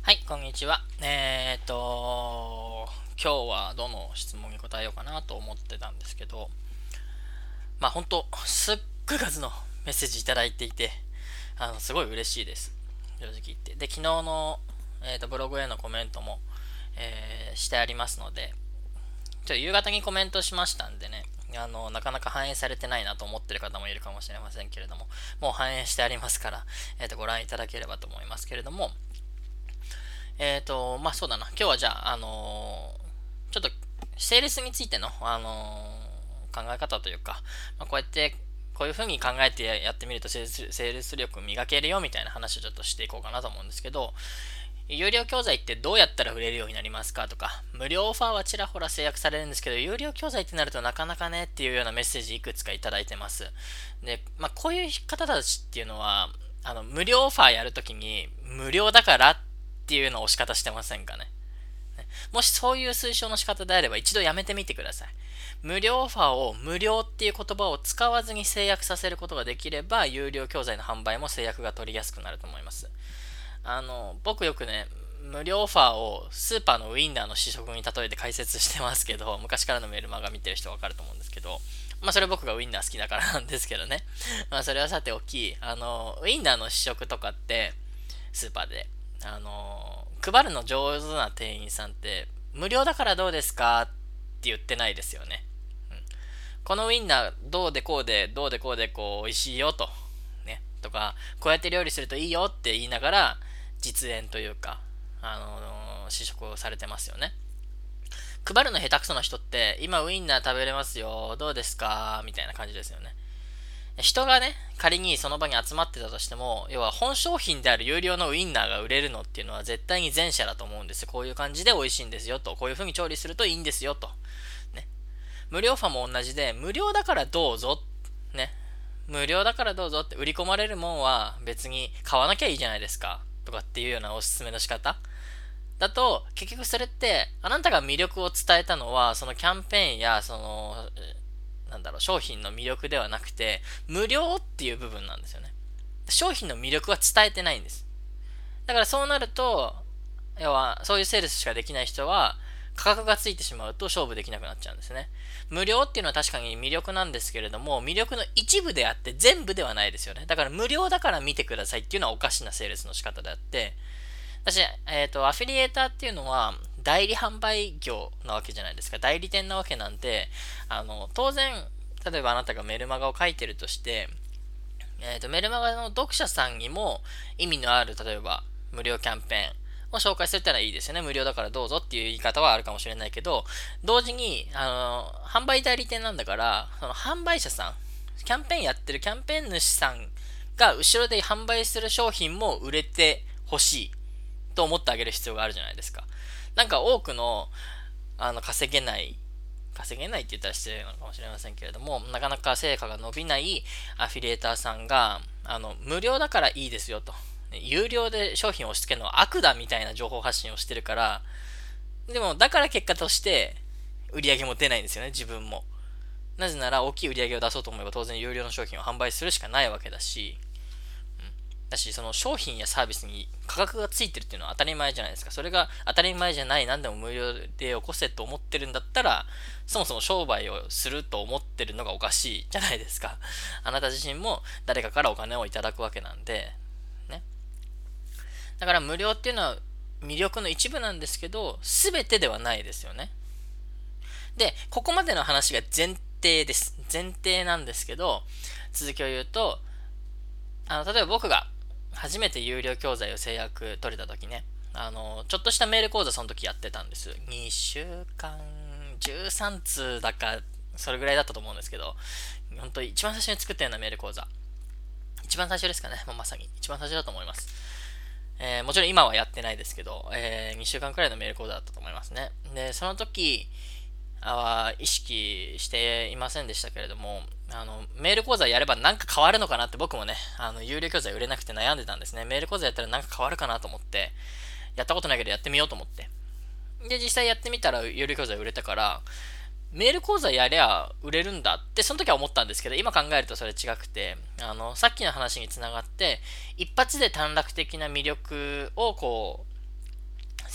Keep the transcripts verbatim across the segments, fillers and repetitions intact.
はい、こんにちは。えーっと、今日はどの質問に答えようかなと思ってたんですけど、まあ本当、すっごい数のメッセージいただいていて、あの、すごい嬉しいです。正直言って。で、昨日の、えーっと、ブログへのコメントも、えーしてありますので、ちょっと夕方にコメントしましたんでね、あの、なかなか反映されてないなと思ってる方もいるかもしれませんけれども、もう反映してありますから、えーっと、ご覧いただければと思いますけれども、えっ、と、まあ、そうだな。今日はじゃあ、あのーちょっと、セールスについての、あのー考え方というか、まあ、こうやって、こういう風に考えてやってみるとセールス、セールス力磨けるよみたいな話をちょっとしていこうかなと思うんですけど、有料教材ってどうやったら売れるようになりますかとか、無料オファーはちらほら制約されるんですけど、有料教材ってなるとなかなかねっていうようなメッセージいくつかいただいてます。で、まあ、こういう方たちっていうのは、あの、無料オファーやるときに、無料だからっていうのを押し方してませんかね。もしそういう推奨の仕方であれば一度やめてみてください。無料オファーを無料っていう言葉を使わずに制約させることができれば、有料教材の販売も制約が取りやすくなると思います。あの、僕よくね、無料オファーをスーパーのウインナーの試食に例えて解説してますけど、昔からのメルマガ見てる人わかると思うんですけど、まあそれ僕がウインナー好きだからなんですけどね。まあそれはさておき、あの、ウインナーの試食とかって、スーパーで、あの、配るの上手な店員さんって、無料だからどうですかって言ってないですよね。うん、このウインナーどうでこうで、どうでこうでこう美味しいよと。ね。とか、こうやって料理するといいよって言いながら、実演というか、あのー試食をされてますよね。配るの下手くそな人って、今ウインナー食べれますよ、どうですかみたいな感じですよね。人がね、仮にその場に集まってたとしても、要は本商品である有料のウインナーが売れるのっていうのは絶対に前者だと思うんですよ。こういう感じで美味しいんですよと。こういう風に調理するといいんですよと。ね。無料ファも同じで、無料だからどうぞ。ね。無料だからどうぞって売り込まれるもんは別に買わなきゃいいじゃないですか。とかっていうようなおすすめの仕方だと、結局それって、あなたが魅力を伝えたのは、そのキャンペーンや、その、なんだろう、商品の魅力ではなくて、無料っていう部分なんですよね。商品の魅力は伝えてないんです。だからそうなると、要は、そういうセールスしかできない人は、価格がついてしまうと勝負できなくなっちゃうんですね。無料っていうのは確かに魅力なんですけれども、魅力の一部であって全部ではないですよね。だから無料だから見てくださいっていうのはおかしなセールスの仕方であって、私、えっ、と、アフィリエーターっていうのは、代理販売業なわけじゃないですか。代理店なわけなんで、あの、当然、例えばあなたがメルマガを書いてるとして、えっ、と、メルマガの読者さんにも意味のある、例えば、無料キャンペーンを紹介するってのはいいですよね。無料だからどうぞっていう言い方はあるかもしれないけど、同時に、あの、販売代理店なんだから、その販売者さん、キャンペーンやってるキャンペーン主さんが後ろで販売する商品も売れてほしいと思ってあげる必要があるじゃないですか。なんか多くの、あの、稼げない、稼げないって言ったら失礼なのかもしれませんけれども、なかなか成果が伸びないアフィリエーターさんが、あの、無料だからいいですよと。有料で商品を押し付けるのは悪だみたいな情報発信をしてるから、でも、だから結果として、売り上げも出ないんですよね、自分も。なぜなら、大きい売り上げを出そうと思えば当然有料の商品を販売するしかないわけだし、だし、その商品やサービスに価格がついてるっていうのは当たり前じゃないですか。それが当たり前じゃない、何でも無料で起こせと思ってるんだったら、そもそも商売をすると思ってるのがおかしいじゃないですか。あなた自身も誰かからお金をいただくわけなんで、ね。だから無料っていうのは魅力の一部なんですけど、全てではないですよね。で、ここまでの話が前提です。前提なんですけど、続きを言うと、あの、例えば僕が初めて有料教材を制約取れた時ね、あの、ちょっとしたメール講座その時やってたんです。にしゅうかん、じゅうさん通だか、それぐらいだったと思うんですけど、本当一番最初に作ったようなメール講座。一番最初ですかね、もうまさに。一番最初だと思います。えー、もちろん今はやってないですけど、えー、にしゅうかんくらいのメール講座だったと思いますね。で、その時、は意識していませんでしたけれども、あの、メール講座やればなんか変わるのかなって僕もね、あの、有料教材売れなくて悩んでたんですね。メール講座やったらなんか変わるかなと思って、やったことないけどやってみようと思って。で、実際やってみたら有料教材売れたから、メール講座やりゃ売れるんだってその時は思ったんですけど、今考えるとそれ違くて、あの、さっきの話につながって、一発で短絡的な魅力をこう、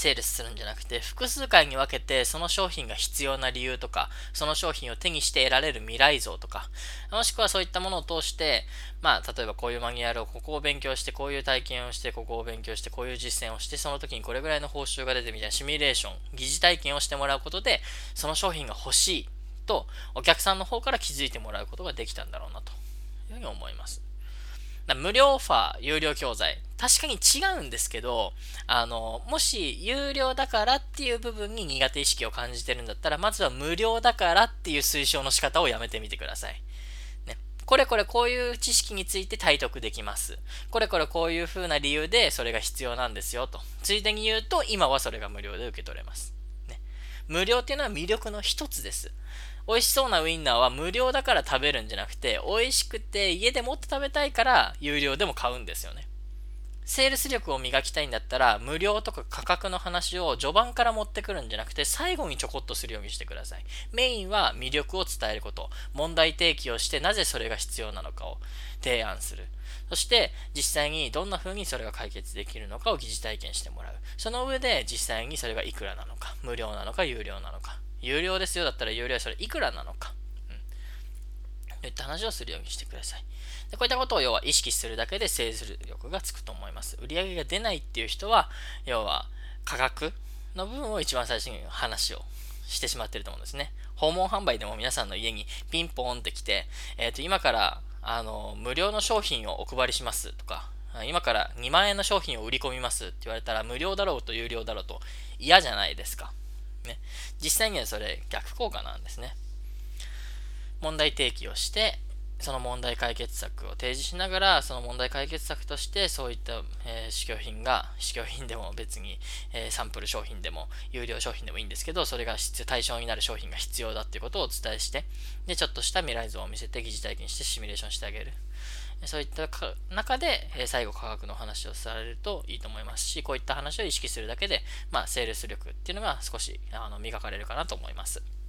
セールスするんじゃなくて、複数回に分けてその商品が必要な理由とか、その商品を手にして得られる未来像とか、もしくはそういったものを通して、まあ、例えばこういうマニュアルをここを勉強して、こういう体験をして、ここを勉強して、こういう実践をして、その時にこれぐらいの報酬が出てみたいなシミュレーション、疑似体験をしてもらうことで、その商品が欲しいと、お客さんの方から気づいてもらうことができたんだろうなというふうに思います。無料オファー、有料教材。確かに違うんですけど、あの、もし有料だからっていう部分に苦手意識を感じてるんだったら、まずは無料だからっていう推奨の仕方をやめてみてください。ね。これこれこういう知識について体得できます。これこれこういう風な理由でそれが必要なんですよと。ついでに言うと、今はそれが無料で受け取れます。ね。無料っていうのは魅力の一つです。美味しそうなウインナーは無料だから食べるんじゃなくて、美味しくて家でもっと食べたいから有料でも買うんですよね。セールス力を磨きたいんだったら、無料とか価格の話を序盤から持ってくるんじゃなくて、最後にちょこっとするようにしてください。メインは魅力を伝えること、問題提起をしてなぜそれが必要なのかを提案する。そして実際にどんな風にそれが解決できるのかを疑似体験してもらう。その上で実際にそれがいくらなのか、無料なのか有料なのか。有料ですよだったら有料はそれいくらなのか、うん、といった話をするようにしてください。でこういったことを要は意識するだけでセールス力がつくと思います。売上が出ないっていう人は要は価格の部分を一番最初に話をしてしまっていると思うんですね。訪問販売でも皆さんの家にピンポーンって来て、えー、と今からあの無料の商品をお配りしますとか、今からにまんえんの商品を売り込みますって言われたら、無料だろうと有料だろうと嫌じゃないですか。ね、実際にはそれ逆効果なんですね。問題提起をして、その問題解決策を提示しながら、その問題解決策としてそういった、えー、試供品が、試供品でも別に、えー、サンプル商品でも有料商品でもいいんですけど、それが対象になる商品が必要だっていうことをお伝えして、でちょっとした未来像を見せて疑似体験してシミュレーションしてあげる。そういった中で、えー、最後価格の話をされるといいと思いますし、こういった話を意識するだけで、まあ、セールス力っていうのが少しあの磨かれるかなと思います。